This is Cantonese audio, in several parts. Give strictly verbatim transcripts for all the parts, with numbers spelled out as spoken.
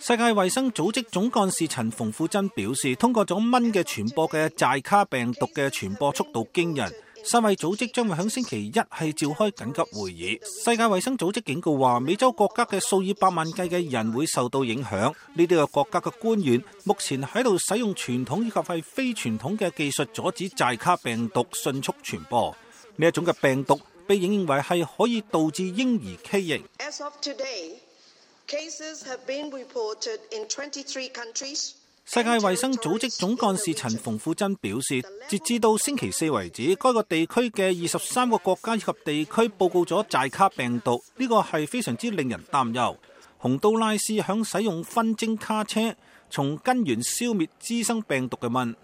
世界衛生組織總幹事陳馮富珍表示，通過咗蚊嘅傳播嘅寨卡病毒嘅傳播速度驚人。世衛組織將會喺星期一係召開緊急會議。世界衛生組織警告話，美洲國家嘅數以百萬計嘅人會受到影響。呢啲嘅國家嘅官員目前喺度使用傳統以及係非傳統嘅技術阻止寨卡病毒迅速傳播。呢一種嘅病毒被認為係可以導致嬰兒畸形。 As of today, cases have been reported in twenty-three countries. 世界衛生組織總幹事陳馮富珍表示，截至到星期四為止，該個地區嘅二十三個國家以及地區報告咗寨卡病毒，呢個係非常之令人擔憂。洪都拉斯響使用分蒸卡車，從根源消滅滋生病毒嘅蚊。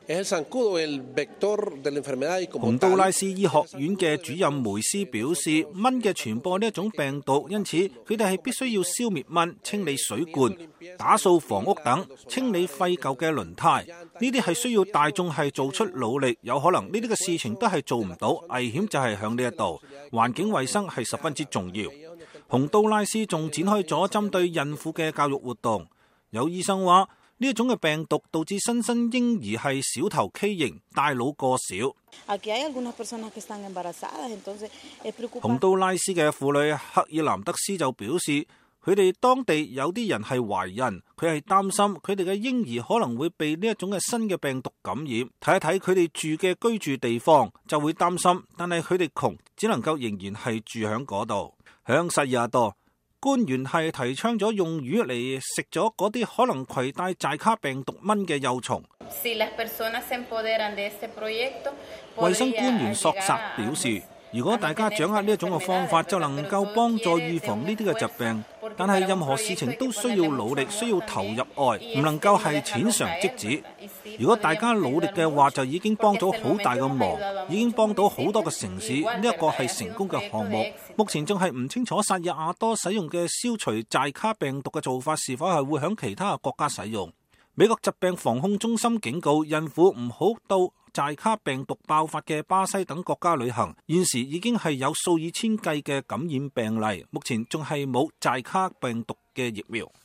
洪都拉斯醫學院嘅主任梅斯表示，蚊嘅傳播呢一種病毒，因此佢哋係必須要消滅蚊、清理水管、打掃房屋等、清理廢舊嘅輪胎。呢啲係需要大眾係做出努力，有可能呢啲嘅事情都係做唔到，危險就係響呢一度。環境衛生係十分之重要。洪都拉斯仲展開咗針對孕婦嘅教育活動。有醫生話，呢一種嘅病毒導致新生嬰兒係小頭畸形、大腦過小。洪都拉斯嘅婦女克爾南德斯就表示，佢哋當地有啲人係懷孕，佢係擔心佢哋嘅嬰兒可能會被呢一種嘅新嘅病毒感染。睇一睇佢哋住嘅居住地方就會擔心，但係佢哋窮，只能夠仍然係住喺嗰度。響薩爾瓦多，官員係提倡咗用魚嚟食咗嗰啲可能攜帶寨卡病毒蚊嘅幼蟲。衛生官員索薩表示，如果大家掌握呢一種嘅方法，就能夠幫助預防呢啲嘅疾病。但係任何事情都需要努力，需要投入愛，唔能夠係淺嘗即止。如果大家努力嘅話，就已經幫咗好大嘅忙，已經幫到好多嘅城市。呢一個係成功嘅項目。目前仲係唔清楚薩爾瓦多使用嘅消除寨卡病毒嘅做法是否係會響其他嘅國家使用。美國疾病防控中心警告孕婦唔好到寨卡病毒爆發嘅巴西等國家旅行。現時已經係有數以千計嘅感染病例，目前仲係冇寨卡病毒嘅疫苗。